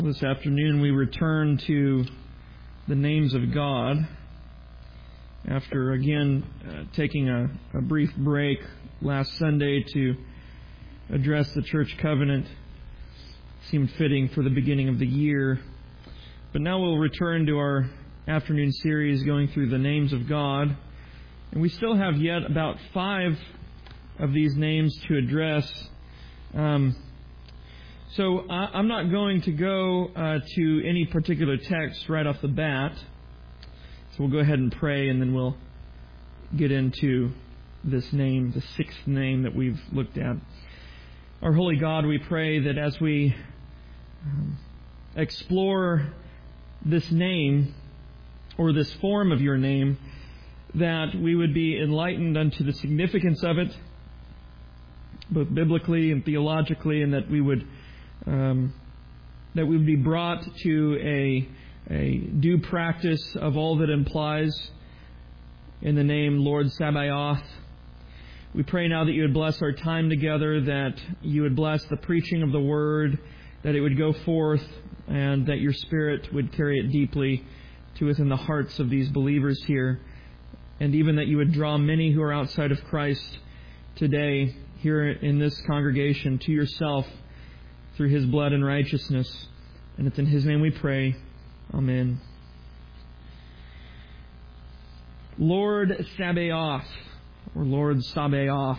This afternoon we return to the names of God after again taking a brief break last Sunday to address the church covenant. Seemed fitting for the beginning of the year. But now we'll return to our afternoon series going through the names of God. And we still have yet about 5 of these names to address. So I'm not going to go to any particular text right off the bat. So we'll go ahead and pray, and then we'll get into this name, the 6th name that we've looked at. Our holy God, we pray that as we explore this name, or this form of your name, that we would be enlightened unto the significance of it, both biblically and theologically, and that we would be brought to a due practice of all that implies in the name Lord Sabaoth. We pray now that you would bless our time together, that you would bless the preaching of the Word, that it would go forth, and that your Spirit would carry it deeply to within the hearts of these believers here, and even that you would draw many who are outside of Christ today here in this congregation to yourself through His blood and righteousness. And it's in His name we pray. Amen. Lord Sabaoth, or Lord Sabaoth.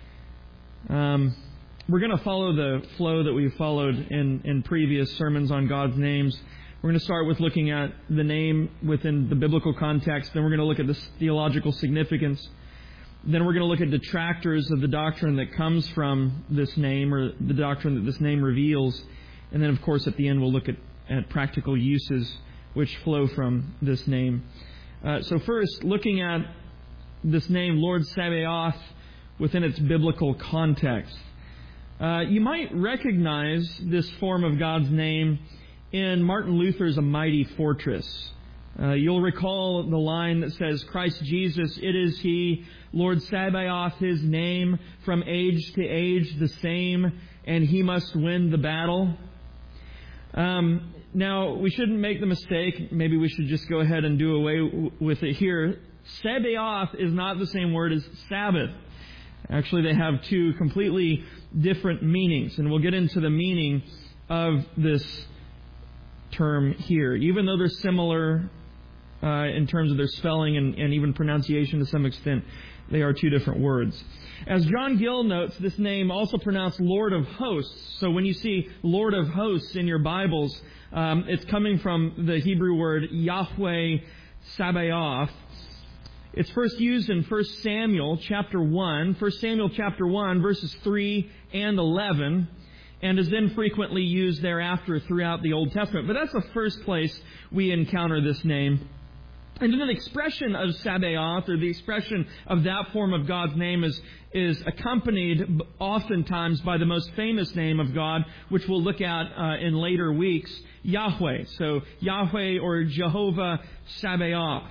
We're going to follow the flow that we've followed in previous sermons on God's names. We're going to start with looking at the name within the biblical context. Then we're going to look at the theological significance. Then we're going to look at detractors of the doctrine that comes from this name, or the doctrine that this name reveals. And then, of course, at the end, we'll look at practical uses which flow from this name. So first, looking at this name, Lord Sabaoth, within its biblical context. You might recognize this form of God's name in Martin Luther's A Mighty Fortress. You'll recall the line that says, Christ Jesus, it is He, Lord Sabaoth, His name, from age to age the same, and He must win the battle. Now, we shouldn't make the mistake. Maybe we should just go ahead and do away with it here. Sabaoth is not the same word as Sabbath. Actually, they have 2 completely different meanings, and we'll get into the meaning of this term here. Even though they're similar in terms of their spelling and even pronunciation to some extent, they are 2 different words. As John Gill notes, this name also pronounced Lord of Hosts. So when you see Lord of Hosts in your Bibles, it's coming from the Hebrew word Yahweh Sabaoth. It's first used in 1 Samuel chapter 1, 1 Samuel chapter 1, verses 3 and 11, and is then frequently used thereafter throughout the Old Testament. But that's the first place we encounter this name. And then the expression of Sabaoth, or the expression of that form of God's name, is accompanied oftentimes by the most famous name of God, which we'll look at in later weeks, Yahweh. So Yahweh, or Jehovah Sabaoth.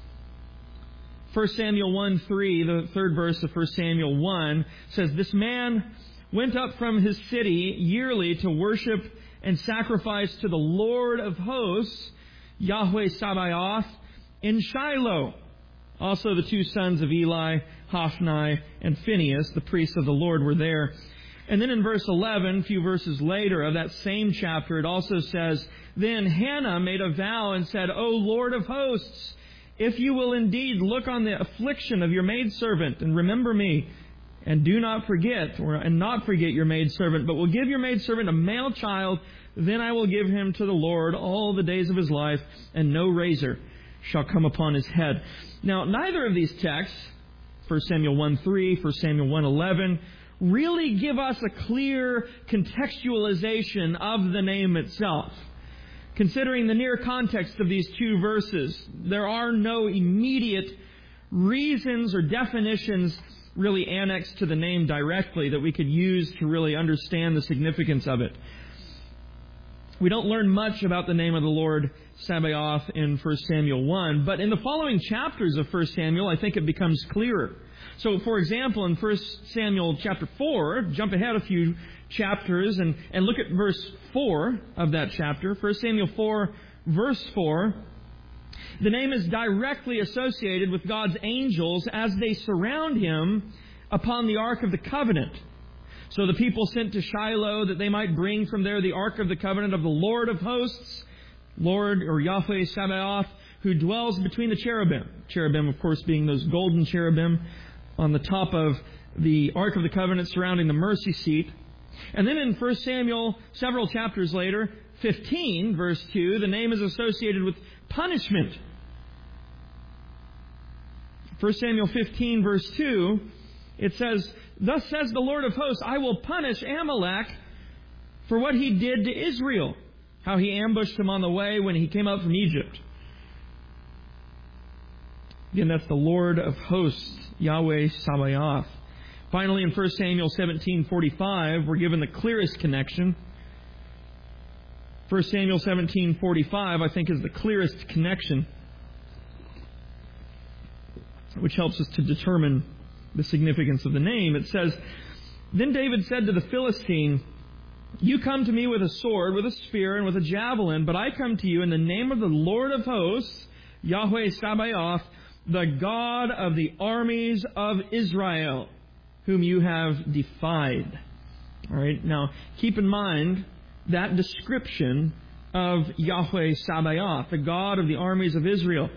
1 Samuel 1:3, the 3rd verse of 1 Samuel 1, says, This man went up from his city yearly to worship and sacrifice to the Lord of hosts, Yahweh Sabaoth, in Shiloh. Also the 2 sons of Eli, Hophni and Phinehas, the priests of the Lord, were there. And then in verse 11, a few verses later of that same chapter, it also says, Then Hannah made a vow and said, O Lord of hosts, if you will indeed look on the affliction of your maidservant and remember me, and do not forget, and not forget your maidservant, but will give your maidservant a male child, then I will give him to the Lord all the days of his life, and no razor shall come upon his head. Now, neither of these texts, 1 Samuel 1:3, 1 Samuel 1:11, really give us a clear contextualization of the name itself. Considering the near context of these 2 verses, there are no immediate reasons or definitions really annexed to the name directly that we could use to really understand the significance of it. We don't learn much about the name of the Lord Sabaoth in 1 Samuel 1, but in the following chapters of 1 Samuel, I think it becomes clearer. So, for example, in 1 Samuel chapter 4, jump ahead a few chapters and look at verse 4 of that chapter, 1 Samuel 4, verse 4, the name is directly associated with God's angels as they surround him upon the Ark of the Covenant. So the people sent to Shiloh that they might bring from there the Ark of the Covenant of the Lord of hosts, Lord or Yahweh Sabaoth, who dwells between the cherubim. Cherubim, of course, being those golden cherubim on the top of the Ark of the Covenant surrounding the mercy seat. And then in 1 Samuel, several chapters later, 15, verse 2, the name is associated with punishment. 1 Samuel 15, verse 2, it says, "Thus says the Lord of hosts, I will punish Amalek for what he did to Israel," how he ambushed him on the way when he came out from Egypt. Again, that's the Lord of hosts, Yahweh Sabaoth. Finally, in 1 Samuel 17:45, we're given the clearest connection. 1 Samuel 17:45, I think, is the clearest connection, which helps us to determine the significance of the name. It says, "Then David said to the Philistine, 'You come to me with a sword, with a spear, and with a javelin, but I come to you in the name of the Lord of hosts, Yahweh Sabaoth, the God of the armies of Israel, whom you have defied.'" All right, now keep in mind that description of Yahweh Sabaoth, the God of the armies of Israel.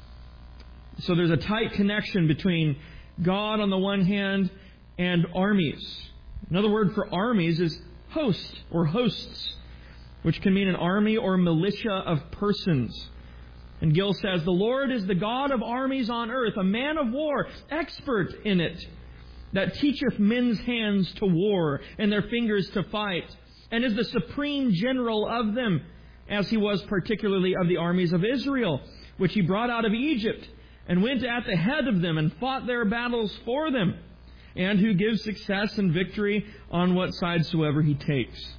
So there's a tight connection between God on the one hand and armies. Another word for armies is host or hosts, which can mean an army or militia of persons. And Gill says, "The Lord is the God of armies on earth, a man of war, expert in it, that teacheth men's hands to war and their fingers to fight, and is the supreme general of them, as he was particularly of the armies of Israel, which he brought out of Egypt, and went at the head of them and fought their battles for them, and who gives success and victory on what side soever he takes."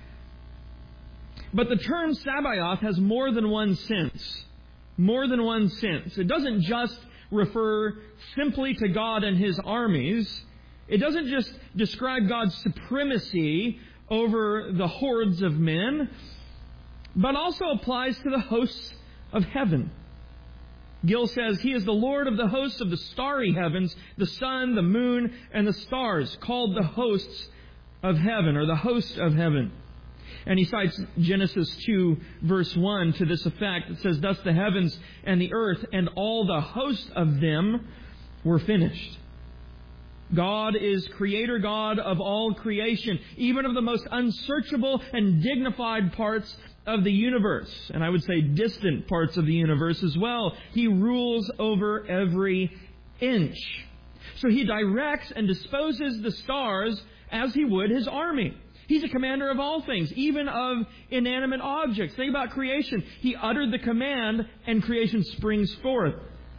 But the term Sabaoth has more than one sense. More than one sense. It doesn't just refer simply to God and his armies. It doesn't just describe God's supremacy over the hordes of men, but also applies to the hosts of heaven. Gill says, "He is the Lord of the hosts of the starry heavens, the sun, the moon, and the stars, called the hosts of heaven," or the host of heaven. And he cites Genesis 2, verse 1 to this effect. It says, "Thus the heavens and the earth and all the host of them were finished." God is Creator God of all creation, even of the most unsearchable and dignified parts of the universe, and I would say distant parts of the universe as well. He rules over every inch. So he directs and disposes the stars as he would his army. He's a commander of all things, even of inanimate objects. Think about creation. He uttered the command, and creation springs forth.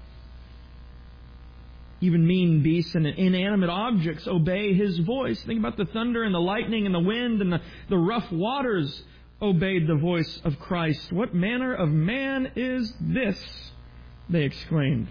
Even mean beasts and inanimate objects obey his voice. Think about the thunder and the lightning and the wind and the rough waters obeyed the voice of Christ. "What manner of man is this?" they exclaimed.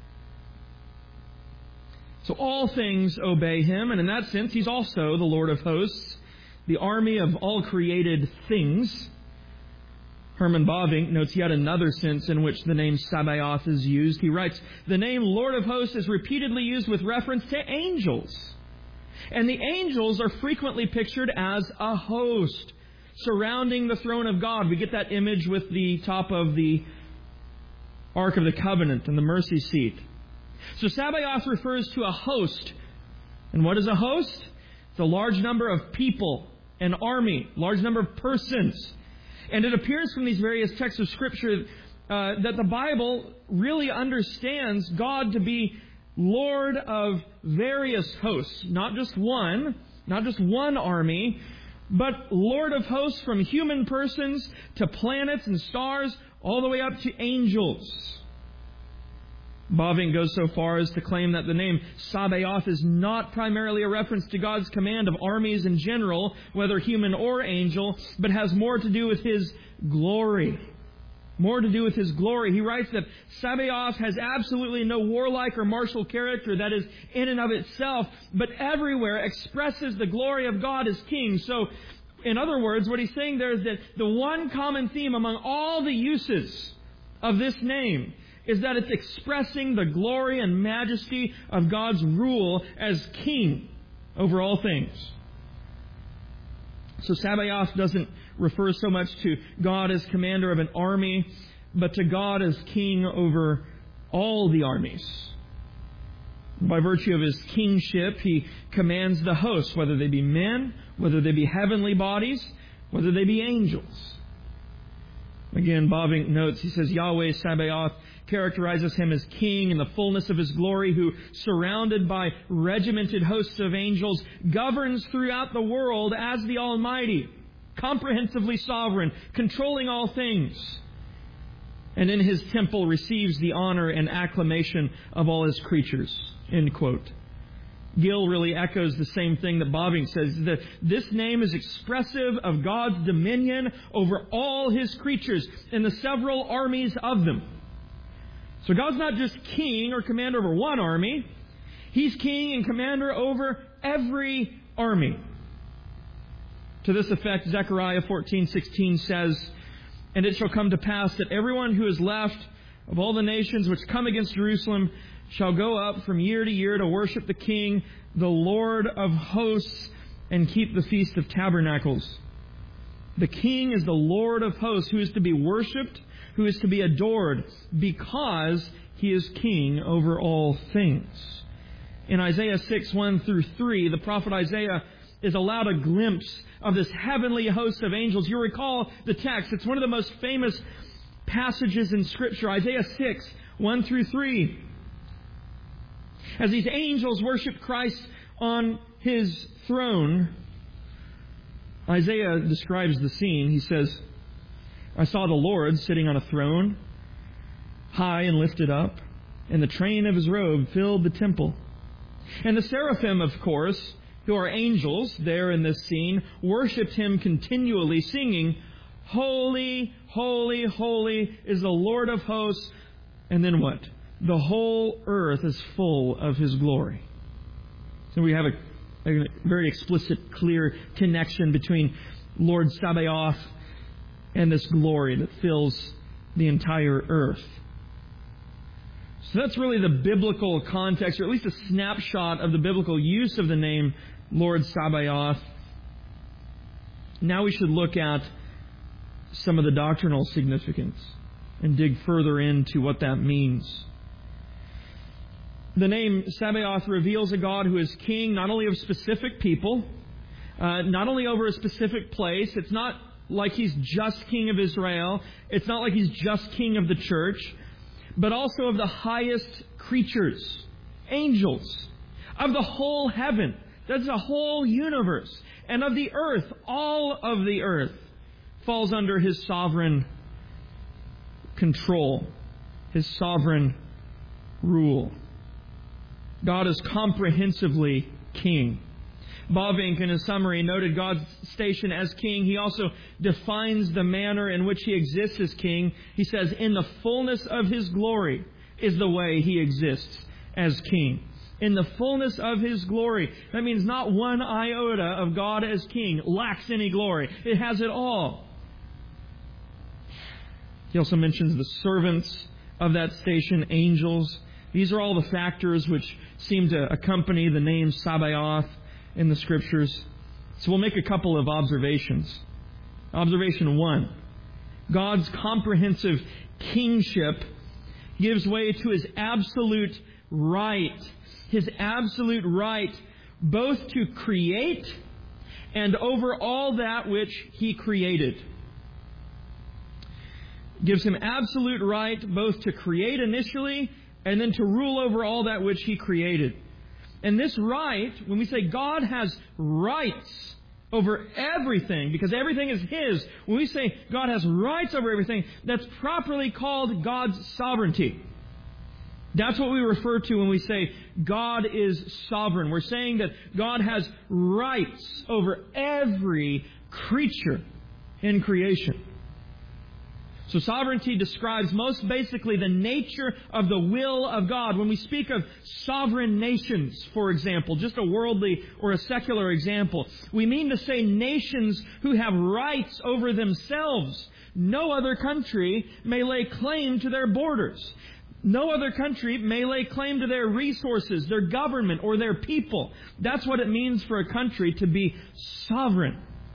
So all things obey him, and in that sense, he's also the Lord of hosts, the army of all created things. Herman Bavinck notes yet another sense in which the name Sabaoth is used. He writes, "The name Lord of hosts is repeatedly used with reference to angels. And the angels are frequently pictured as a host surrounding the throne of God." We get that image with the top of the Ark of the Covenant and the mercy seat. So Sabaoth refers to a host. And what is a host? It's a large number of people, an army, large number of persons. And it appears from these various texts of Scripture that the Bible really understands God to be Lord of various hosts. Not just one army, but Lord of hosts from human persons to planets and stars, all the way up to angels. Bavinck goes so far as to claim that the name Sabaoth is not primarily a reference to God's command of armies in general, whether human or angel, but has more to do with his glory. More to do with his glory. He writes that Sabaoth has absolutely no warlike or martial character that is in and of itself, but everywhere expresses the glory of God as king. So In other words, what he's saying there is that the one common theme among all the uses of this name is that it's expressing the glory and majesty of God's rule as king over all things. So Sabaoth doesn't refer so much to God as commander of an army, but to God as king over all the armies. By virtue of his kingship, he commands the hosts, whether they be men, whether they be heavenly bodies, whether they be angels. Again, Bavinck notes, he says, Yahweh Sabaoth characterizes him as king in the fullness of his glory, who, surrounded by regimented hosts of angels, governs throughout the world as the Almighty, comprehensively sovereign, controlling all things, and in his temple receives the honor and acclamation of all his creatures. End quote. Gill really echoes the same thing that Bavinck says, that this name is expressive of God's dominion over all his creatures and the several armies of them. So God's not just king or commander over one army. He's king and commander over every army. To this effect, Zechariah 14:16 says, "And it shall come to pass that everyone who is left of all the nations which come against Jerusalem shall go up from year to year to worship the King, the Lord of hosts, and keep the Feast of Tabernacles." The King is the Lord of hosts, who is to be worshipped, who is to be adored, because he is king over all things. In Isaiah 6:1-3, the prophet Isaiah is allowed a glimpse of this heavenly host of angels. You recall the text. It's one of the most famous passages in Scripture. Isaiah 6:1-3. As these angels worship Christ on his throne, Isaiah describes the scene. He says, "I saw the Lord sitting on a throne, high and lifted up, and the train of his robe filled the temple. And the seraphim, of course, who are angels there in this scene, worshipped him continually, singing, 'Holy, holy, holy is the Lord of hosts.'" And then what? "The whole earth is full of his glory." So we have a very explicit, clear connection between Lord Sabaoth and this glory that fills the entire earth. So that's really the biblical context, or at least a snapshot of the biblical use of the name Lord Sabaoth. Now we should look at some of the doctrinal significance and dig further into what that means. The name Sabaoth reveals a God who is king not only of specific people, not only over a specific place. It's not like he's just king of Israel. It's not like he's just king of the church, but also of the highest creatures, angels, of the whole heaven. That's the whole universe. And of the earth, all of the earth falls under his sovereign control, his sovereign rule. God is comprehensively king. Bavinck, in his summary, noted God's station as king. He also defines the manner in which he exists as king. He says, "In the fullness of his glory is the way he exists as king." In the fullness of his glory. That means not one iota of God as king lacks any glory. It has it all. He also mentions the servants of that station, angels. These are all the factors which seem to accompany the name Sabaoth in the Scriptures. So we'll make a couple of observations. Observation 1. God's comprehensive kingship gives way to his absolute right. His absolute right both to create and over all that which he created. Gives him absolute right both to create initially and then to rule over all that which he created. And this right, when we say God has rights over everything, because everything is his, when we say God has rights over everything, that's properly called God's sovereignty. That's what we refer to when we say God is sovereign. We're saying that God has rights over every creature in creation. So sovereignty describes most basically the nature of the will of God. When we speak of sovereign nations, for example, just a worldly or a secular example, we mean to say nations who have rights over themselves. No other country may lay claim to their borders. No other country may lay claim to their resources, their government, or their people. That's what it means for a country to be sovereign.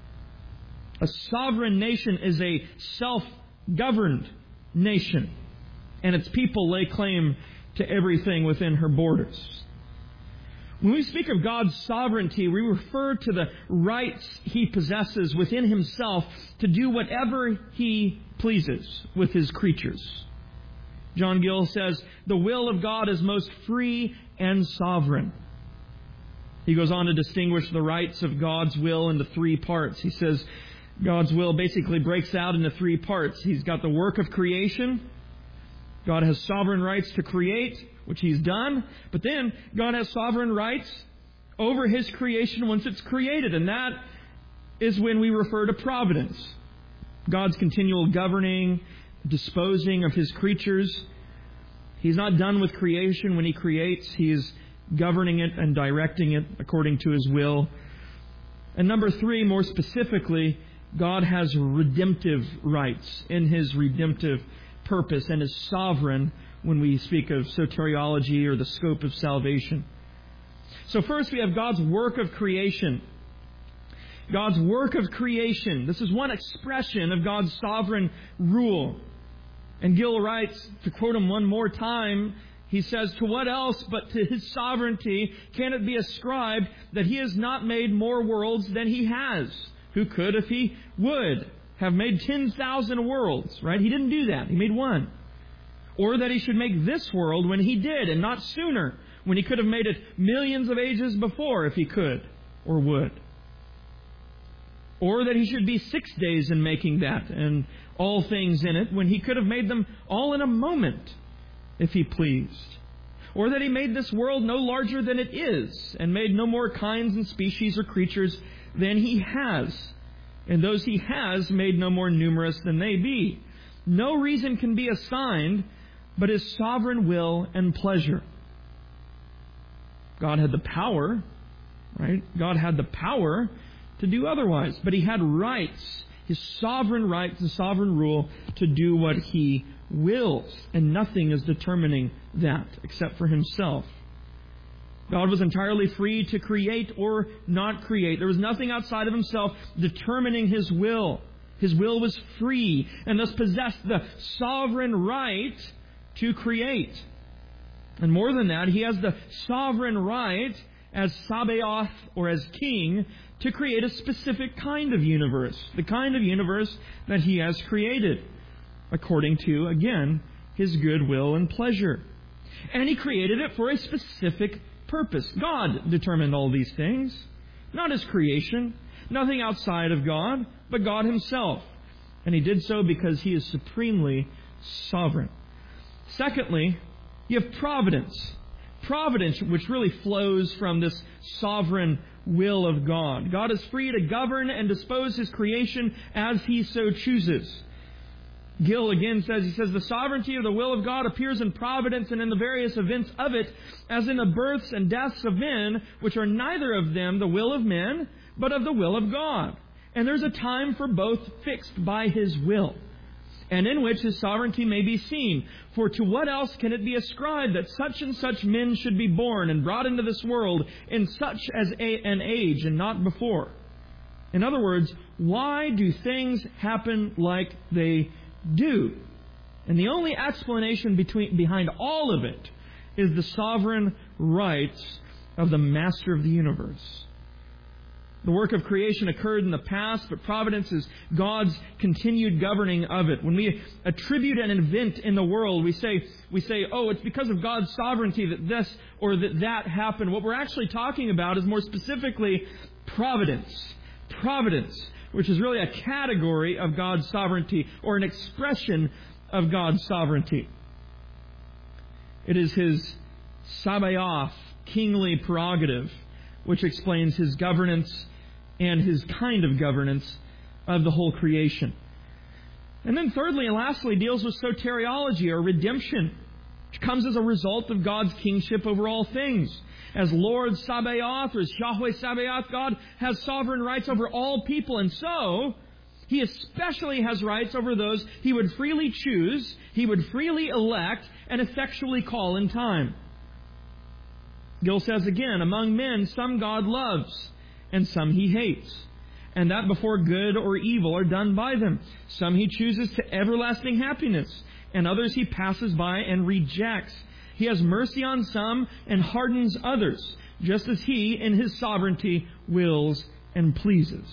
A sovereign nation is a self-governed nation, and its people lay claim to everything within her borders. When we speak of God's sovereignty, we refer to the rights He possesses within Himself to do whatever He pleases with His creatures. John Gill says, the will of God is most free and sovereign. He goes on to distinguish the rights of God's will into three parts. He says God's will basically breaks out into three parts. He's got the work of creation. God has sovereign rights to create, which He's done. But then God has sovereign rights over His creation once it's created. And that is when we refer to providence. God's continual governing, disposing of His creatures. He's not done with creation when He creates. He is governing it and directing it according to His will. And number three, more specifically, God has redemptive rights in His redemptive purpose and is sovereign when we speak of soteriology or the scope of salvation. So first we have God's work of creation. God's work of creation. This is one expression of God's sovereign rule. And Gill writes, to quote him one more time, he says, to what else but to His sovereignty can it be ascribed that He has not made more worlds than He has? Who could, if He would, have made 10,000 worlds, right? He didn't do that. He made one. Or that He should make this world when He did, and not sooner, when He could have made it millions of ages before if He could or would. Or that He should be 6 days in making that and all things in it, when He could have made them all in a moment if He pleased. Or that He made this world no larger than it is, and made no more kinds and species or creatures than He has, and those He has made no more numerous than they be. No reason can be assigned but His sovereign will and pleasure. God had the power, right? God had the power to do otherwise, but He had rights, His sovereign rights and sovereign rule to do what He wills, and nothing is determining that except for Himself. God was entirely free to create or not create. There was nothing outside of Himself determining His will. His will was free and thus possessed the sovereign right to create. And more than that, He has the sovereign right as Sabaoth or as King to create a specific kind of universe. The kind of universe that He has created according to, again, His good will and pleasure. And He created it for a specific purpose. God determined all these things, not His creation, nothing outside of God, but God Himself. And He did so because He is supremely sovereign. Secondly, you have providence. Providence, which really flows from this sovereign will of God. God is free to govern and dispose His creation as He so chooses. Gill again says, the sovereignty of the will of God appears in providence and in the various events of it, as in the births and deaths of men, which are neither of them the will of men, but of the will of God. And there's a time for both fixed by His will, and in which His sovereignty may be seen. For to what else can it be ascribed that such and such men should be born and brought into this world in such as an age and not before? In other words, why do things happen like they do? And the only explanation behind all of it is the sovereign rights of the Master of the universe. The work of creation occurred in the past, but providence is God's continued governing of it. When we attribute an event in the world, we say, oh, it's because of God's sovereignty that this or that happened. What we're actually talking about is more specifically providence. Providence, which is really a category of God's sovereignty or an expression of God's sovereignty. It is His Sabaoth, kingly prerogative, which explains His governance and His kind of governance of the whole creation. And then thirdly and lastly, deals with soteriology, or redemption, which comes as a result of God's kingship over all things. As Lord Sabaoth, or as Yahweh Sabaoth, God has sovereign rights over all people, and so He especially has rights over those He would freely choose, He would freely elect, and effectually call in time. Gill says again, among men some God loves, and some He hates, and that before good or evil are done by them. Some He chooses to everlasting happiness, and others He passes by and rejects. He has mercy on some and hardens others, just as He in His sovereignty wills and pleases.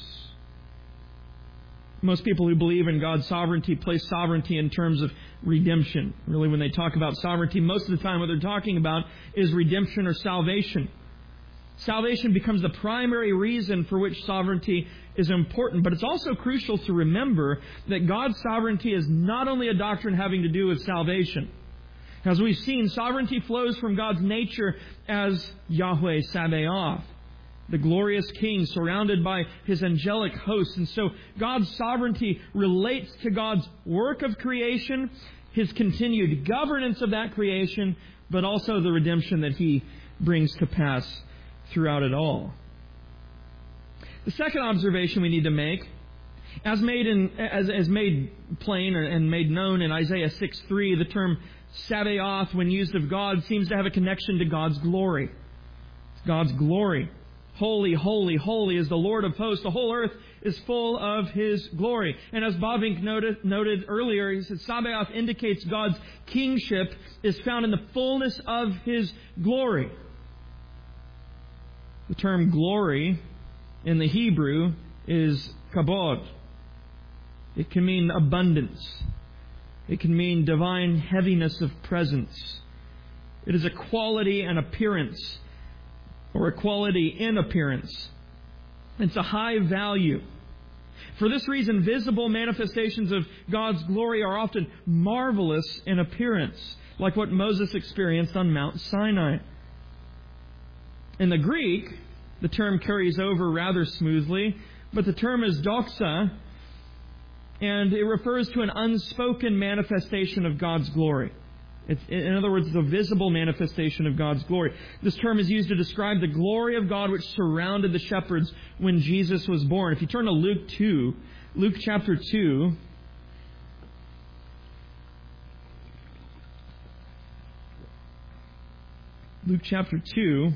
Most people who believe in God's sovereignty place sovereignty in terms of redemption. Really, when they talk about sovereignty, most of the time what they're talking about is redemption or salvation. Salvation becomes the primary reason for which sovereignty is important, but it's also crucial to remember that God's sovereignty is not only a doctrine having to do with salvation. As we've seen, sovereignty flows from God's nature as Yahweh Sabaoth, the glorious King surrounded by His angelic hosts. And so God's sovereignty relates to God's work of creation, His continued governance of that creation, but also the redemption that He brings to pass throughout it all. The second observation we need to make, as made plain and made known in Isaiah 6:3, the term Sabaoth, when used of God, seems to have a connection to God's glory. It's God's glory. Holy, holy, holy is the Lord of hosts. The whole earth is full of His glory. And as Bavinck noted earlier, he said Sabaoth indicates God's kingship is found in the fullness of His glory. The term glory in the Hebrew is kabod. It can mean abundance. It can mean divine heaviness of presence. It is a quality and appearance, or a quality in appearance. It's a high value. For this reason, visible manifestations of God's glory are often marvelous in appearance, like what Moses experienced on Mount Sinai. In the Greek, the term carries over rather smoothly, but the term is doxa, and it refers to an unspoken manifestation of God's glory. In other words, the visible manifestation of God's glory. This term is used to describe the glory of God which surrounded the shepherds when Jesus was born. If you turn to Luke chapter 2, Luke chapter 2,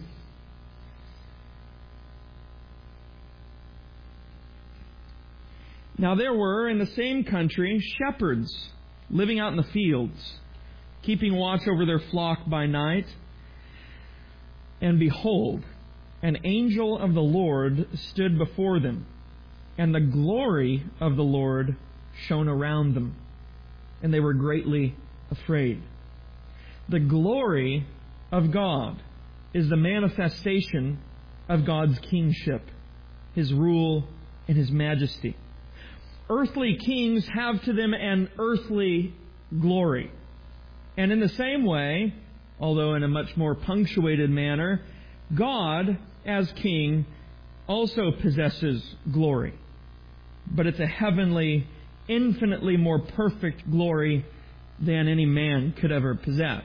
now there were in the same country shepherds living out in the fields, keeping watch over their flock by night. And behold, an angel of the Lord stood before them, and the glory of the Lord shone around them, and they were greatly afraid. The glory of God is the manifestation of God's kingship, His rule, and His majesty. Earthly kings have to them an earthly glory. And in the same way, although in a much more punctuated manner, God, as King, also possesses glory. But it's a heavenly, infinitely more perfect glory than any man could ever possess.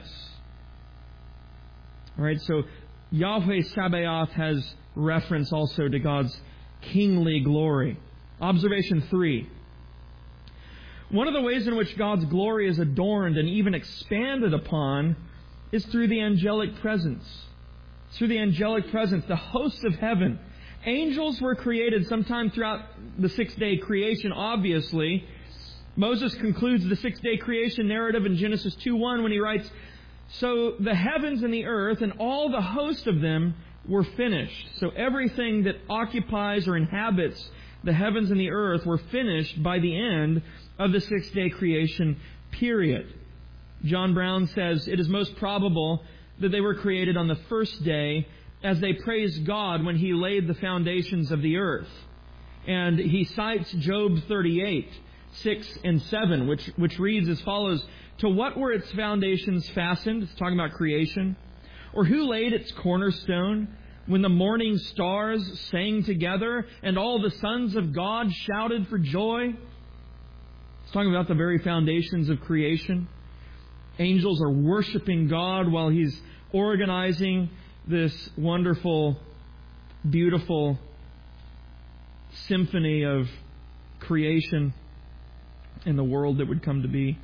All right, so Yahweh Sabaoth has reference also to God's kingly glory. Observation 3. One of the ways in which God's glory is adorned and even expanded upon is through the angelic presence. Through the angelic presence, the hosts of heaven. Angels were created sometime throughout the 6-day creation, obviously. Moses concludes the 6-day creation narrative in Genesis 2:1 when he writes, "So the heavens and the earth and all the host of them were finished." So everything that occupies or inhabits the heavens and the earth were finished by the end of the 6-day creation period. John Brown says it is most probable that they were created on the first day as they praised God when He laid the foundations of the earth. And he cites Job 38:6-7, which reads as follows: "To what were its foundations fastened?" It's talking about creation. "Or who laid its cornerstone? When the morning stars sang together and all the sons of God shouted for joy." It's talking about the very foundations of creation. Angels are worshiping God while He's organizing this wonderful, beautiful symphony of creation in the world that would come to be.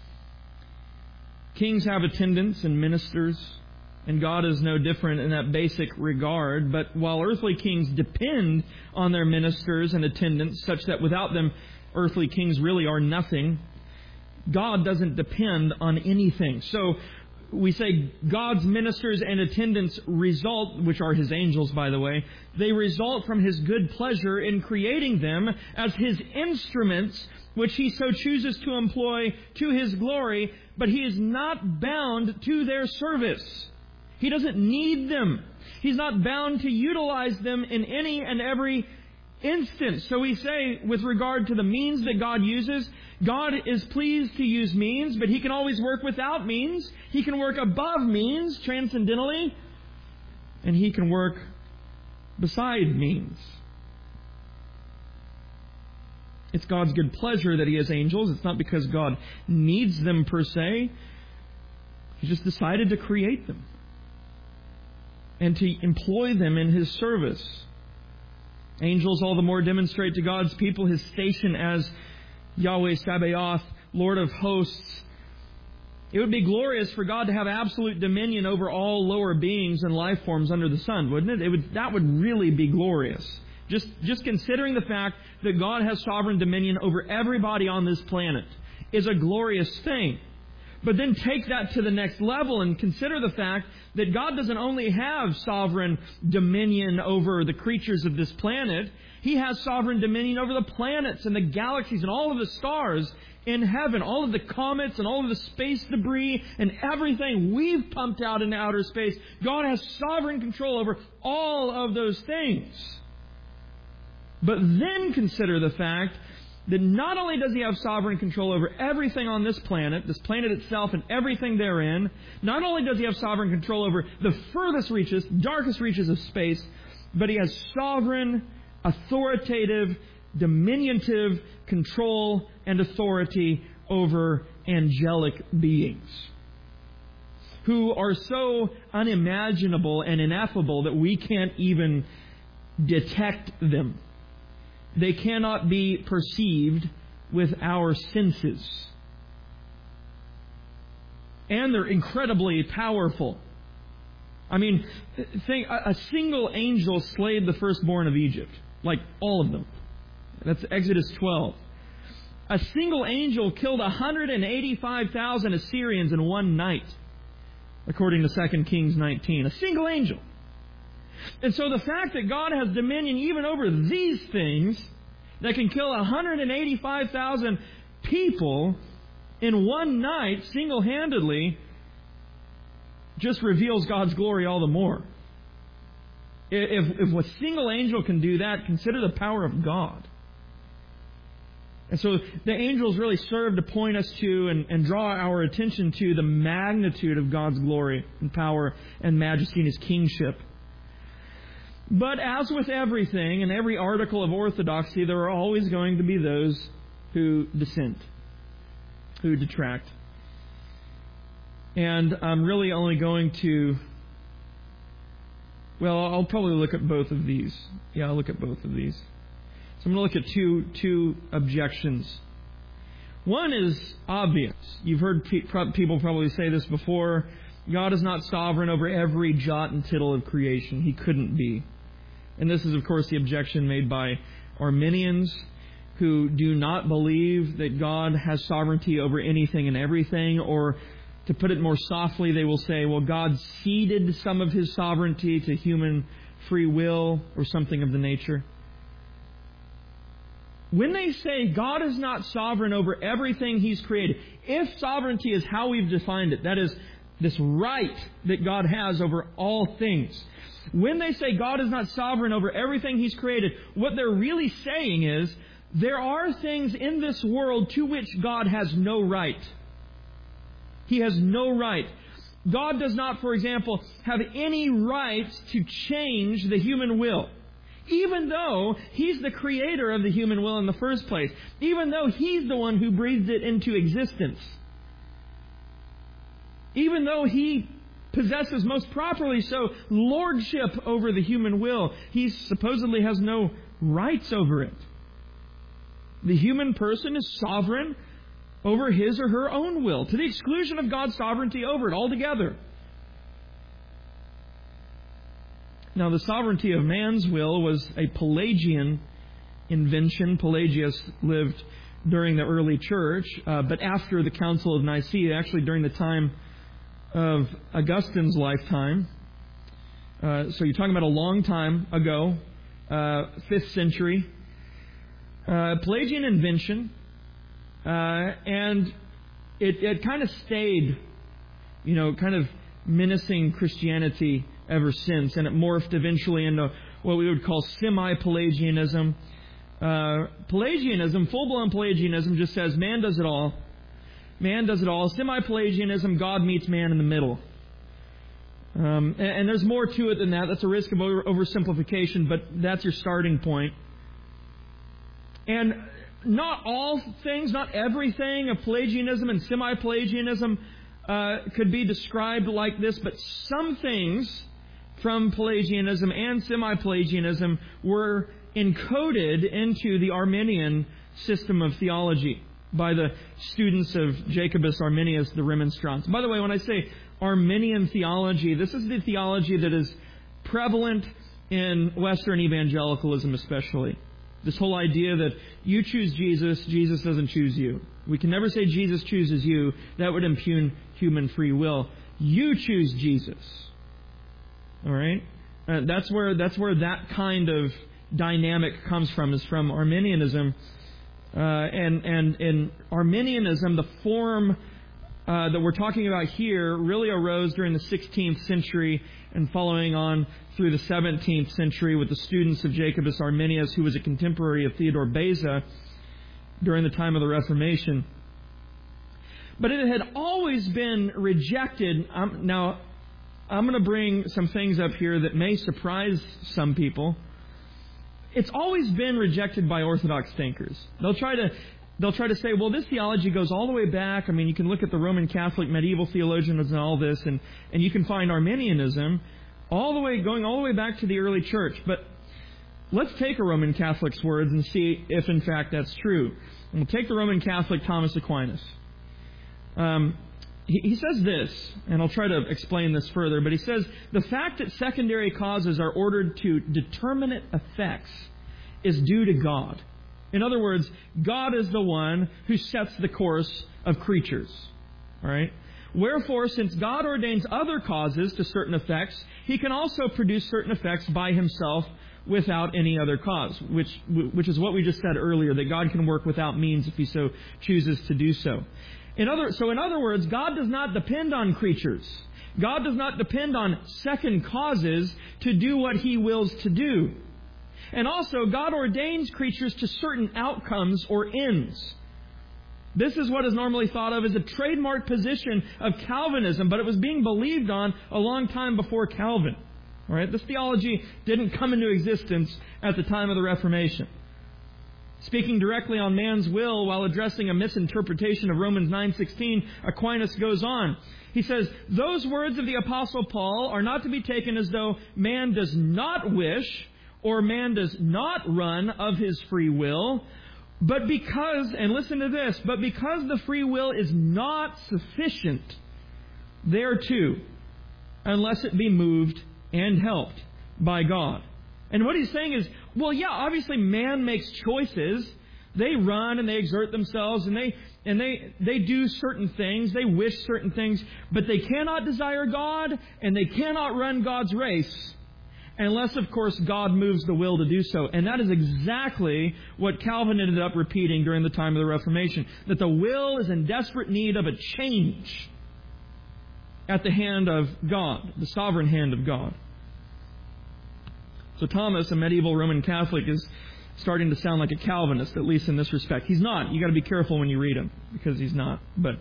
Kings have attendants and ministers, and God is no different in that basic regard. But while earthly kings depend on their ministers and attendants, such that without them earthly kings really are nothing, God doesn't depend on anything. So we say God's ministers and attendants result, which are His angels, by the way, they result from His good pleasure in creating them as His instruments, which He so chooses to employ to His glory, but He is not bound to their service. He doesn't need them. He's not bound to utilize them in any and every instance. So we say, with regard to the means that God uses, God is pleased to use means, but He can always work without means. He can work above means, transcendentally, and He can work beside means. It's God's good pleasure that He has angels. It's not because God needs them per se. He just decided to create them and to employ them in His service. Angels all the more demonstrate to God's people His station as Yahweh Sabaoth, Lord of hosts. It would be glorious for God to have absolute dominion over all lower beings and life forms under the sun, wouldn't it? That would really be glorious. Just considering the fact that God has sovereign dominion over everybody on this planet is a glorious thing. But then take that to the next level and consider the fact that God doesn't only have sovereign dominion over the creatures of this planet, He has sovereign dominion over the planets and the galaxies and all of the stars in heaven, all of the comets and all of the space debris and everything we've pumped out into outer space. God has sovereign control over all of those things. But then consider the fact that not only does He have sovereign control over everything on this planet itself and everything therein, not only does He have sovereign control over the furthest reaches, darkest reaches of space, but He has sovereign, authoritative, diminutive control and authority over angelic beings who are so unimaginable and ineffable that we can't even detect them. They cannot be perceived with our senses. And they're incredibly powerful. I mean, think, a single angel slayed the firstborn of Egypt. Like all of them. That's Exodus 12. A single angel killed 185,000 Assyrians in one night, according to 2 Kings 19. A single angel. And so the fact that God has dominion even over these things that can kill 185,000 people in one night single-handedly just reveals God's glory all the more. If a single angel can do that, consider the power of God. And so the angels really serve to point us to and draw our attention to the magnitude of God's glory and power and majesty in His kingship. But as with everything, in every article of orthodoxy, there are always going to be those who dissent, who detract. And I'm really only going to... Well, I'll probably look at both of these. Yeah, I'll look at both of these. So I'm going to look at two objections. One is obvious. You've heard people probably say this before. God is not sovereign over every jot and tittle of creation. He couldn't be. And this is, of course, the objection made by Arminians who do not believe that God has sovereignty over anything and everything. Or, to put it more softly, they will say, well, God ceded some of His sovereignty to human free will or something of the nature. When they say God is not sovereign over everything He's created, if sovereignty is how we've defined it, that is, this right that God has over all things. When they say God is not sovereign over everything He's created, what they're really saying is there are things in this world to which God has no right. He has no right. God does not, for example, have any right to change the human will. Even though He's the creator of the human will in the first place. Even though He's the one who breathed it into existence. Even though He possesses most properly so lordship over the human will, He supposedly has no rights over it. The human person is sovereign over his or her own will, to the exclusion of God's sovereignty over it altogether. Now, the sovereignty of man's will was a Pelagian invention. Pelagius lived during the early church, but after the Council of Nicaea, actually during the time of Augustine's lifetime. So you're talking about a long time ago, 5th century. Pelagian invention, and it kind of stayed, kind of menacing Christianity ever since, and it morphed eventually into what we would call semi-Pelagianism. Pelagianism, full-blown Pelagianism, just says man does it all. Man does it all. Semi-Pelagianism, God meets man in the middle. And there's more to it than that. That's a risk of oversimplification, but that's your starting point. And not all things, not everything of Pelagianism and semi-Pelagianism could be described like this, but some things from Pelagianism and semi-Pelagianism were encoded into the Arminian system of theology by the students of Jacobus Arminius, the Remonstrants. By the way, when I say Arminian theology, this is the theology that is prevalent in Western evangelicalism especially. This whole idea that you choose Jesus, Jesus doesn't choose you. We can never say Jesus chooses you. That would impugn human free will. You choose Jesus. All right? That's where that kind of dynamic comes from, is from Arminianism. And in Arminianism, the form that we're talking about here really arose during the 16th century and following on through the 17th century with the students of Jacobus Arminius, who was a contemporary of Theodore Beza during the time of the Reformation. But it had always been rejected. Now, I'm going to bring some things up here that may surprise some people. It's always been rejected by Orthodox thinkers. They'll try to say, well, this theology goes all the way back. I mean, you can look at the Roman Catholic medieval theologians and all this, and you can find Arminianism going all the way back to the early church. But let's take a Roman Catholic's words and see if, in fact, that's true. And we'll take the Roman Catholic Thomas Aquinas. He says this, and I'll try to explain this further, but he says, the fact that secondary causes are ordered to determinate effects is due to God. In other words, God is the one who sets the course of creatures. All right? Wherefore, since God ordains other causes to certain effects, He can also produce certain effects by Himself without any other cause, which is what we just said earlier, that God can work without means if He so chooses to do so. In other words, God does not depend on creatures. God does not depend on second causes to do what He wills to do. And also, God ordains creatures to certain outcomes or ends. This is what is normally thought of as a trademark position of Calvinism, but it was being believed on a long time before Calvin. All right? This theology didn't come into existence at the time of the Reformation. Speaking directly on man's will while addressing a misinterpretation of Romans 9:16, Aquinas goes on. He says, those words of the Apostle Paul are not to be taken as though man does not wish or man does not run of his free will, but because, and listen to this, but because the free will is not sufficient thereto, unless it be moved and helped by God. And what he's saying is, well, yeah, obviously man makes choices. They run and they exert themselves and they do certain things. They wish certain things, but they cannot desire God and they cannot run God's race unless, of course, God moves the will to do so. And that is exactly what Calvin ended up repeating during the time of the Reformation, that the will is in desperate need of a change at the hand of God, the sovereign hand of God. So Thomas, a medieval Roman Catholic, is starting to sound like a Calvinist, at least in this respect. He's not. You've got to be careful when you read him, because he's not. But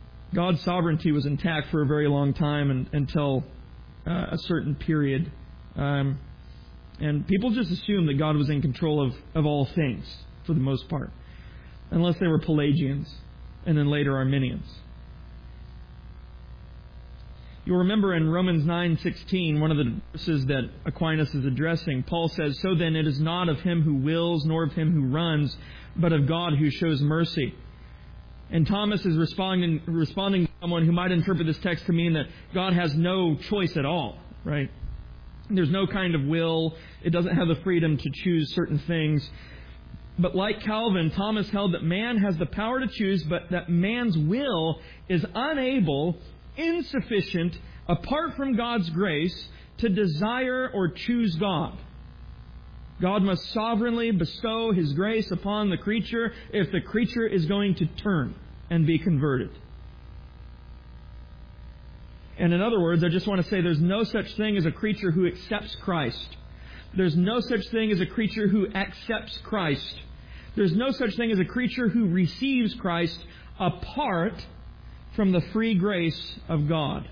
God's sovereignty was intact for a very long time until a certain period And people just assumed that God was in control of all things, for the most part. Unless they were Pelagians, and then later Arminians. You'll remember in Romans 9:16, one of the verses that Aquinas is addressing, Paul says, "So then it is not of him who wills, nor of him who runs, but of God who shows mercy." And Thomas is responding to someone who might interpret this text to mean that God has no choice at all, right? There's no kind of will. It doesn't have the freedom to choose certain things. But like Calvin, Thomas held that man has the power to choose, but that man's will is unable, insufficient, apart from God's grace, to desire or choose God. God must sovereignly bestow His grace upon the creature if the creature is going to turn and be converted. And in other words, I just want to say there's no such thing as a creature who accepts Christ. There's no such thing as a creature who accepts Christ. There's no such thing as a creature who receives Christ apart from the free grace of God.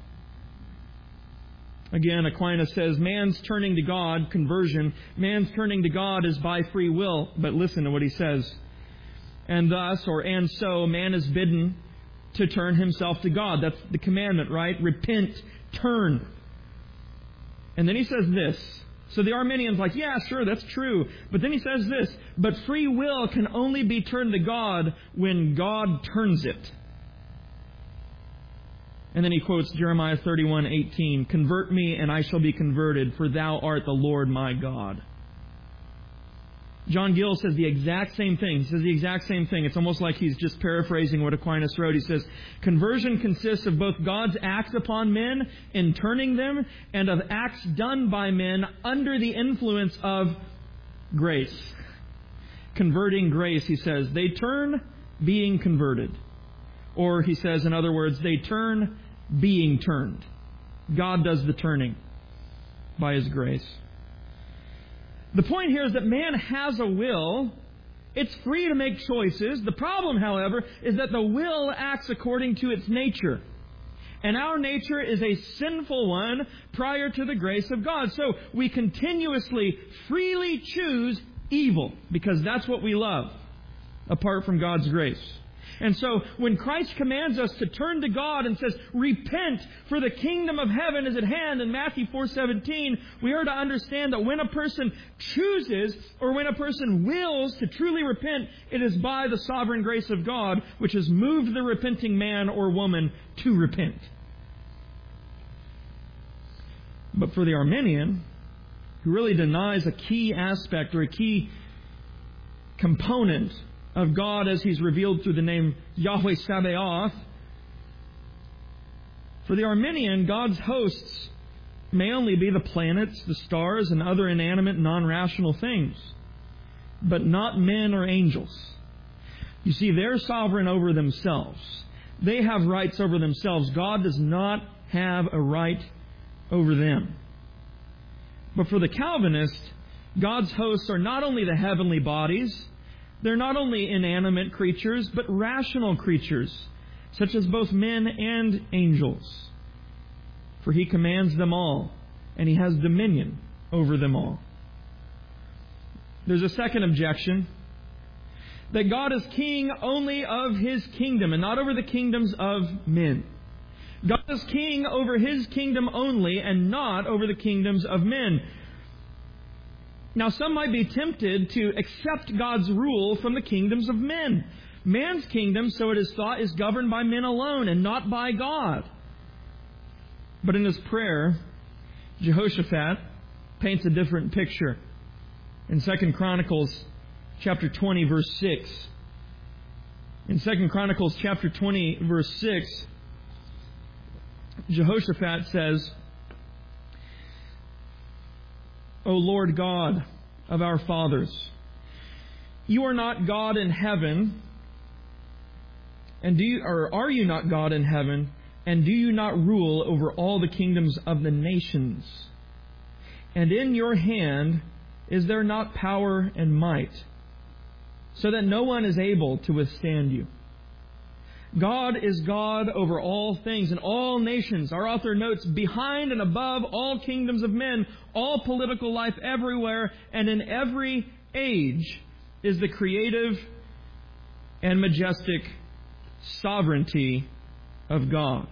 Again, Aquinas says, man's turning to God, conversion, man's turning to God is by free will. But listen to what he says. And thus, and so, man is bidden to turn himself to God. That's the commandment, right? Repent, turn. And then he says this. So the Arminian's like, yeah, sure, that's true. But then he says this, but free will can only be turned to God when God turns it. And then he quotes Jeremiah 31:18, "Convert me, and I shall be converted, for thou art the Lord my God." John Gill says the exact same thing. He says the exact same thing. It's almost like he's just paraphrasing what Aquinas wrote. He says, conversion consists of both God's acts upon men in turning them, and of acts done by men under the influence of grace. Converting grace, he says, they turn being converted. Or he says, in other words, they turn being turned. God does the turning by His grace. The point here is that man has a will. It's free to make choices. The problem, however, is that the will acts according to its nature. And our nature is a sinful one prior to the grace of God. So we continuously, freely choose evil because that's what we love, apart from God's grace. And so when Christ commands us to turn to God and says, repent, for the kingdom of heaven is at hand in Matthew 4:17, we are to understand that when a person chooses or when a person wills to truly repent, it is by the sovereign grace of God which has moved the repenting man or woman to repent. But for the Arminian, who really denies a key aspect or a key component of God as He's revealed through the name Yahweh Sabaoth, for the Arminian, God's hosts may only be the planets, the stars, and other inanimate, non-rational things, but not men or angels. You see, they're sovereign over themselves. They have rights over themselves. God does not have a right over them. But for the Calvinist, God's hosts are not only the heavenly bodies, they're not only inanimate creatures, but rational creatures, such as both men and angels. For He commands them all, and He has dominion over them all. There's a second objection, that God is king only of His kingdom, and not over the kingdoms of men. God is king over His kingdom only, and not over the kingdoms of men. Now, some might be tempted to accept God's rule from the kingdoms of men. Man's kingdom, so it is thought, is governed by men alone and not by God. But in his prayer, Jehoshaphat paints a different picture. In 2 Chronicles chapter 20, verse 6. In 2 Chronicles chapter 20, verse 6, Jehoshaphat says, O Lord God of our fathers, You are not God in heaven, are you not God in heaven, and do you not rule over all the kingdoms of the nations? And in your hand is there not power and might, so that no one is able to withstand you? God is God over all things and all nations. Our author notes, behind and above all kingdoms of men, all political life everywhere and in every age is the creative and majestic sovereignty of God.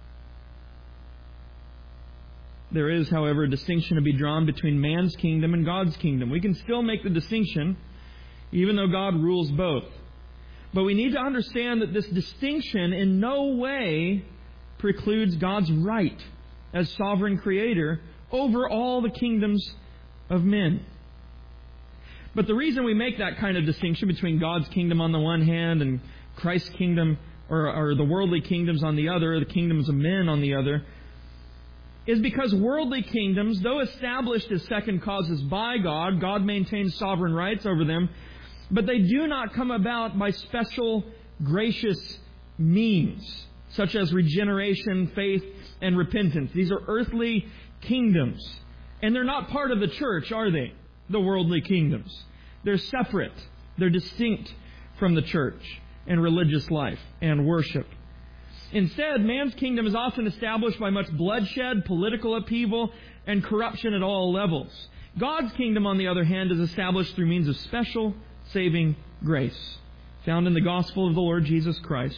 There is, however, a distinction to be drawn between man's kingdom and God's kingdom. We can still make the distinction, even though God rules both. But we need to understand that this distinction in no way precludes God's right as sovereign creator over all the kingdoms of men. But the reason we make that kind of distinction between God's kingdom on the one hand and Christ's kingdom, or the worldly kingdoms on the other, the kingdoms of men on the other, is because worldly kingdoms, though established as second causes by God, God maintains sovereign rights over them, but they do not come about by special gracious means, such as regeneration, faith, and repentance. These are earthly kingdoms. And they're not part of the church, are they? The worldly kingdoms. They're separate. They're distinct from the church and religious life and worship. Instead, man's kingdom is often established by much bloodshed, political upheaval, and corruption at all levels. God's kingdom, on the other hand, is established through means of special saving grace, found in the gospel of the Lord Jesus Christ.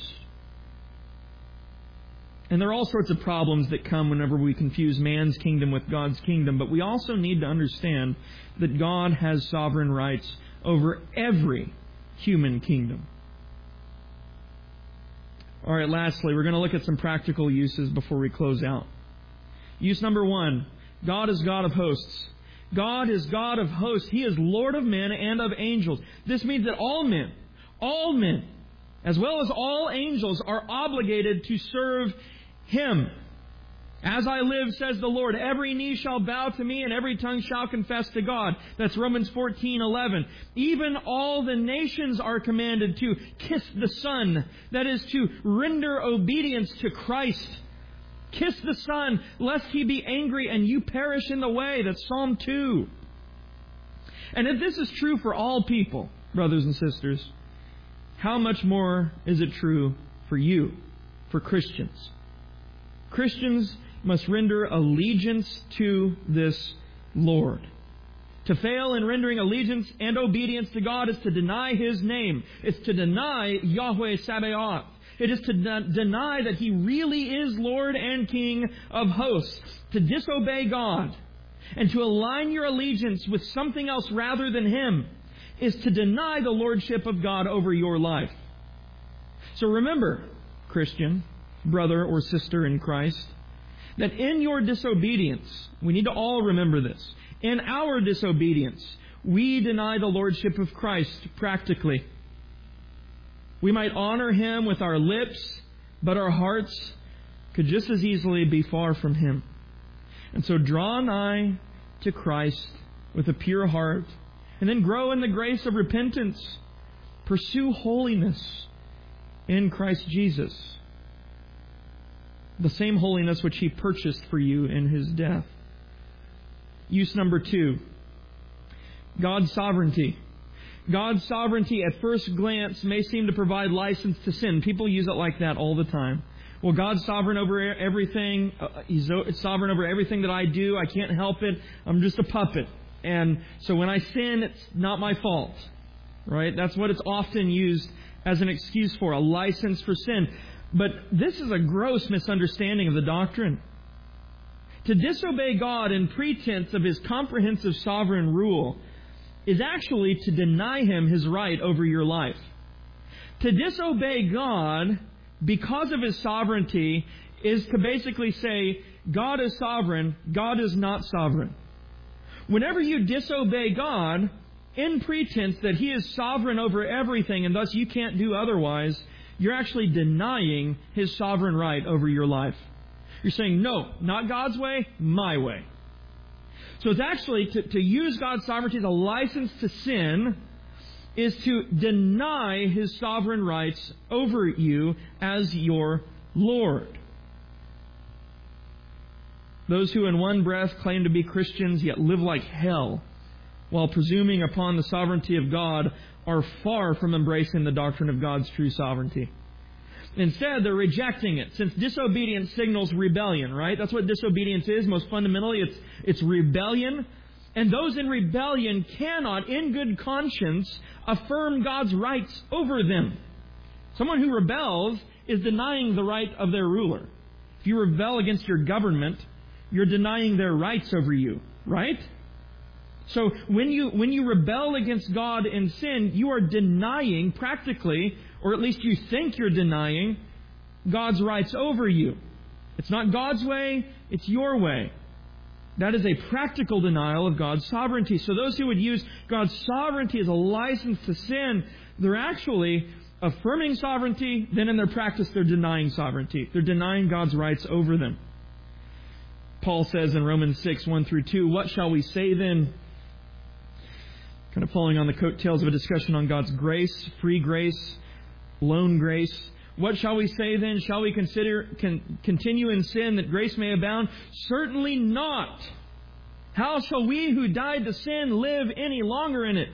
And there are all sorts of problems that come whenever we confuse man's kingdom with God's kingdom, but we also need to understand that God has sovereign rights over every human kingdom. All right, lastly, we're going to look at some practical uses before we close out. Use number 1, God is God of hosts. God is God of hosts. He is Lord of men and of angels. This means that all men, as well as all angels, are obligated to serve Him. As I live, says the Lord, every knee shall bow to me and every tongue shall confess to God. That's Romans 14:11. Even all the nations are commanded to kiss the Son. That is, to render obedience to Christ. Kiss the Son, lest He be angry and you perish in the way. That's Psalm 2. And if this is true for all people, brothers and sisters, how much more is it true for you, for Christians? Christians must render allegiance to this Lord. To fail in rendering allegiance and obedience to God is to deny His name. It's to deny Yahweh Sabaoth. It is to deny that He really is Lord and King of hosts. To disobey God and to align your allegiance with something else rather than Him is to deny the lordship of God over your life. So remember, Christian, brother or sister in Christ, that in your disobedience, we need to all remember this, in our disobedience, we deny the lordship of Christ practically. We might honor Him with our lips, but our hearts could just as easily be far from Him. And so draw nigh to Christ with a pure heart, and then grow in the grace of repentance. Pursue holiness in Christ Jesus, the same holiness which He purchased for you in His death. Use number 2, God's sovereignty. God's sovereignty at first glance may seem to provide license to sin. People use it like that all the time. Well, God's sovereign over everything. He's sovereign over everything that I do. I can't help it. I'm just a puppet. And so when I sin, it's not my fault. Right? That's what it's often used as an excuse for, a license for sin. But this is a gross misunderstanding of the doctrine. To disobey God in pretense of His comprehensive sovereign rule is actually to deny Him His right over your life. To disobey God because of His sovereignty is to basically say, God is sovereign, God is not sovereign. Whenever you disobey God in pretense that He is sovereign over everything and thus you can't do otherwise, you're actually denying His sovereign right over your life. You're saying, no, not God's way, my way. So it's actually, to use God's sovereignty as a license to sin is to deny His sovereign rights over you as your Lord. Those who in one breath claim to be Christians yet live like hell while presuming upon the sovereignty of God are far from embracing the doctrine of God's true sovereignty. Instead, they're rejecting it, since disobedience signals rebellion, right? That's what disobedience is. Most fundamentally, it's rebellion. And those in rebellion cannot, in good conscience, affirm God's rights over them. Someone who rebels is denying the right of their ruler. If you rebel against your government, you're denying their rights over you, right? So when you rebel against God in sin, you are denying practically, or at least you think you're denying, God's rights over you. It's not God's way, it's your way. That is a practical denial of God's sovereignty. So those who would use God's sovereignty as a license to sin, they're actually affirming sovereignty, then in their practice they're denying sovereignty. They're denying God's rights over them. Paul says in Romans 6, 1 through 2, what shall we say then? Kind of following on the coattails of a discussion on God's grace, free grace, loan grace. What shall we say then? Shall we continue in sin that grace may abound? Certainly not. How shall we who died to sin live any longer in it?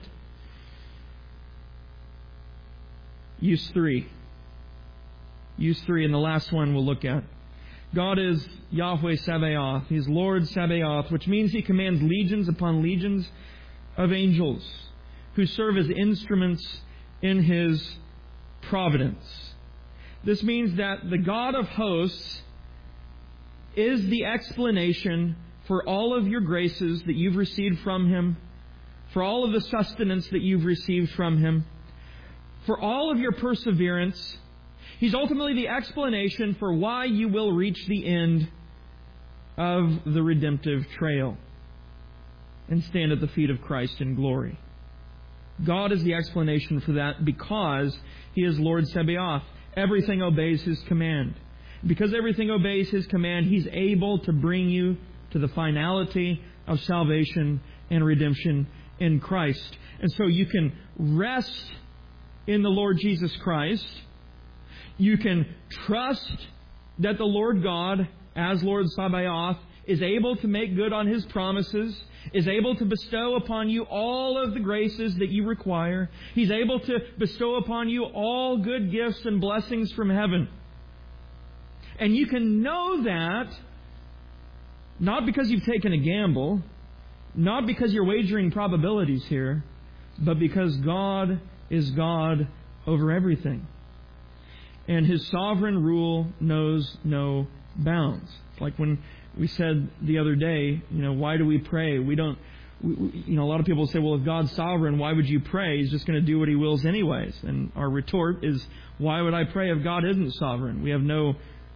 Use 3. Use 3, and the last one we'll look at. God is Yahweh Sabaoth. He is Lord Sabaoth, which means He commands legions upon legions of angels who serve as instruments in His providence. This means that the God of hosts is the explanation for all of your graces that you've received from Him, for all of the sustenance that you've received from Him, for all of your perseverance. He's ultimately the explanation for why you will reach the end of the redemptive trail and stand at the feet of Christ in glory. God is the explanation for that because He is Lord Sabaoth. Everything obeys His command. Because everything obeys His command, He's able to bring you to the finality of salvation and redemption in Christ. And so you can rest in the Lord Jesus Christ. You can trust that the Lord God, as Lord Sabaoth, is able to make good on His promises, is able to bestow upon you all of the graces that you require. He's able to bestow upon you all good gifts and blessings from heaven. And you can know that not because you've taken a gamble, not because you're wagering probabilities here, but because God is God over everything. And His sovereign rule knows no bounds. Like when we said the other day, why do we pray? A lot of people say, well, if God's sovereign, why would you pray? He's just going to do what He wills anyways. And our retort is, why would I pray if God isn't sovereign? We have no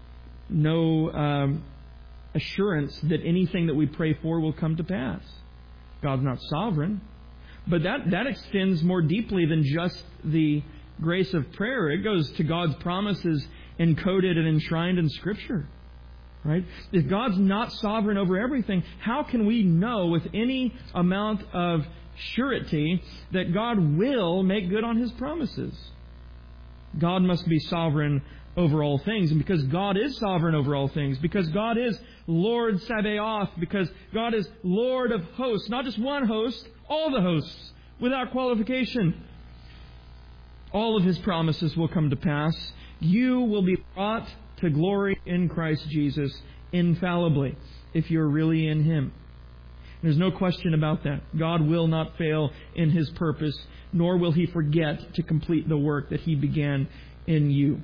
assurance that anything that we pray for will come to pass. God's not sovereign. But that extends more deeply than just the grace of prayer. It goes to God's promises encoded and enshrined in Scripture. Right? If God's not sovereign over everything, how can we know with any amount of surety that God will make good on His promises? God must be sovereign over all things. And because God is sovereign over all things, because God is Lord Sabaoth, because God is Lord of hosts, not just one host, all the hosts, without qualification, all of His promises will come to pass. You will be brought to glory in Christ Jesus infallibly if you're really in Him. There's no question about that. God will not fail in His purpose, nor will He forget to complete the work that He began in you.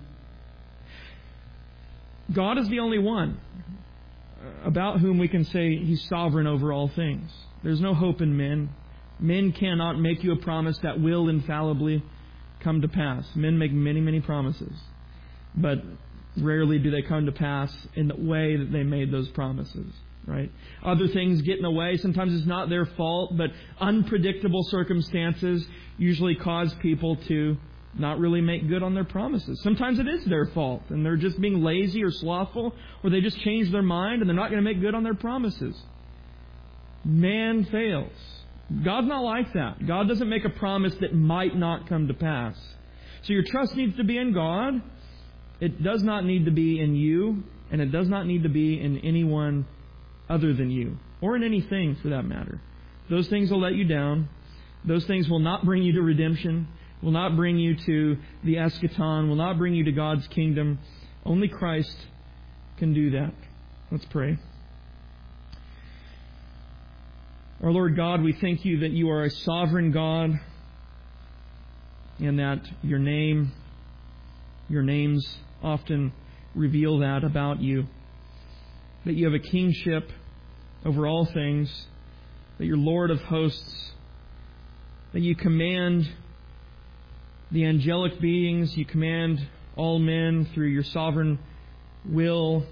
God is the only one about whom we can say He's sovereign over all things. There's no hope in men. Men cannot make you a promise that will infallibly come to pass. Men make many, many promises, but rarely do they come to pass in the way that they made those promises, right? Other things get in the way. Sometimes it's not their fault, but unpredictable circumstances usually cause people to not really make good on their promises. Sometimes it is their fault, and they're just being lazy or slothful, or they just change their mind and they're not going to make good on their promises. Man fails. God's not like that. God doesn't make a promise that might not come to pass. So your trust needs to be in God. It does not need to be in you, and it does not need to be in anyone other than you, or in anything for that matter. Those things will let you down. Those things will not bring you to redemption. will not bring you to the eschaton, will not bring you to God's kingdom. Only Christ can do that. Let's pray. Our Lord God, we thank you that you are a sovereign God, and that your names often reveal that about you. That you have a kingship over all things, that you're Lord of hosts, that you command the angelic beings, you command all men through your sovereign will,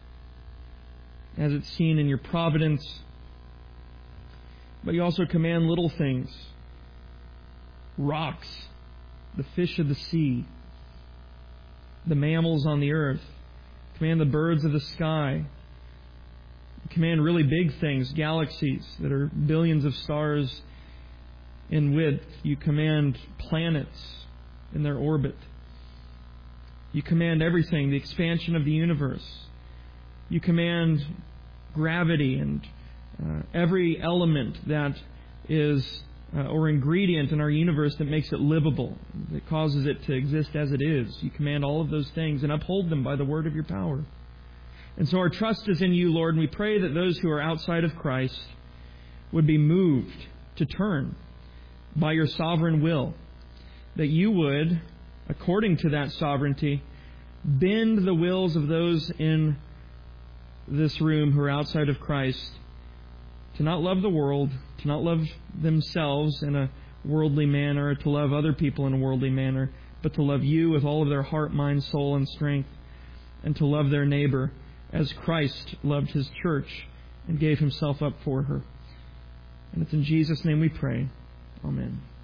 as it's seen in your providence. But you also command little things, rocks, the fish of the sea, the mammals on the earth. You command the birds of the sky. You command really big things, galaxies that are billions of stars in width. You command planets in their orbit. You command everything, the expansion of the universe. You command gravity and every element that is or ingredient in our universe that makes it livable, that causes it to exist as it is. You command all of those things and uphold them by the word of your power. And so our trust is in you, Lord, and we pray that those who are outside of Christ would be moved to turn by your sovereign will, that you would, according to that sovereignty, bend the wills of those in this room who are outside of Christ to not love the world, to not love themselves in a worldly manner, to love other people in a worldly manner, but to love you with all of their heart, mind, soul, and strength, and to love their neighbor as Christ loved his church and gave himself up for her. And it's in Jesus' name we pray. Amen.